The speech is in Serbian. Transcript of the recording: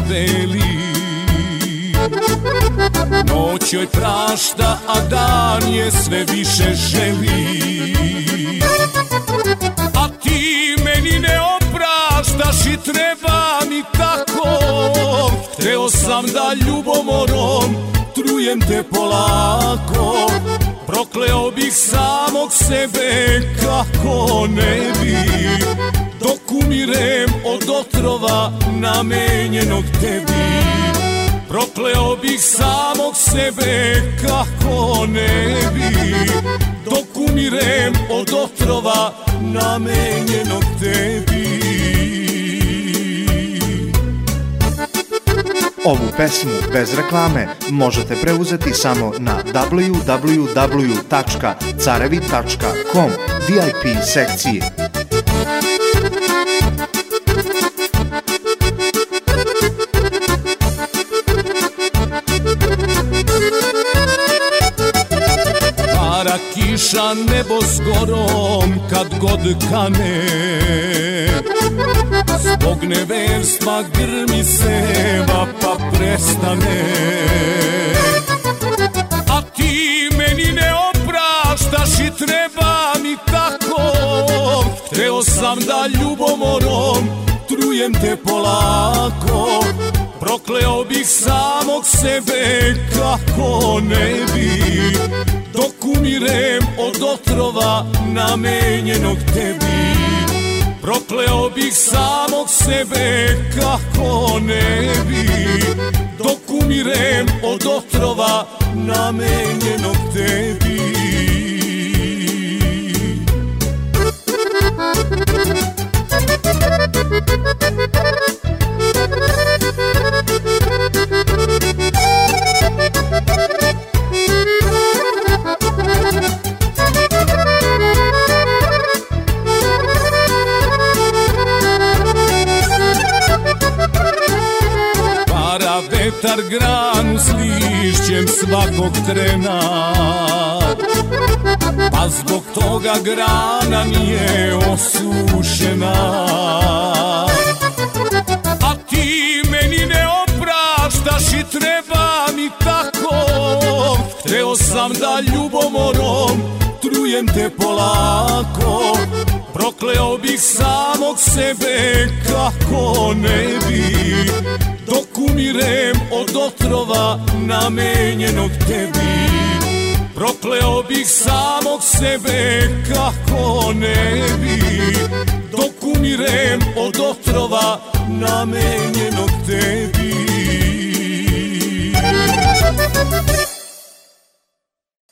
veli. Noć joj prašta, a dan je sve više želi. A ti meni ne opraštaš i treba mi tako. Hteo sam da ljubomorom trujem te polako. Prokleo bih samog sebe kako ne bi, dok umirem od otrova namenjenog tebi. Prokleo bih samog sebe kako ne bi, dok umirem od otrova namenjenog tebi. Ovu pesmu bez reklame možete preuzeti samo na www.carevi.com VIP sekciji. Para kiša nebo s gorom kad god kane, zbog neverstva grmi seva pa prestane. A ti meni ne opraštaš i treba mi tako. Hteo sam da ljubomorom trujem te polako. Prokleo bih samog sebe kako ne bi, dok umirem od otrova namenjenog tebi. Prokleo bih samog sebe kako ne bi, dok umirem od otrova namenjenog tebi. Vetar granu s lišćem svakog trena, pa zbog toga grana nije osušena. A ti meni ne opraštaš i treba mi tako. Hteo sam da ljubomorom trujem te polako. Prokleo bih samog sebe kako ne bi, dok umirem od otrova namenjenog tebi. Prokleo bih samog sebe kako ne bi, dok umirem od otrova namenjenog tebi.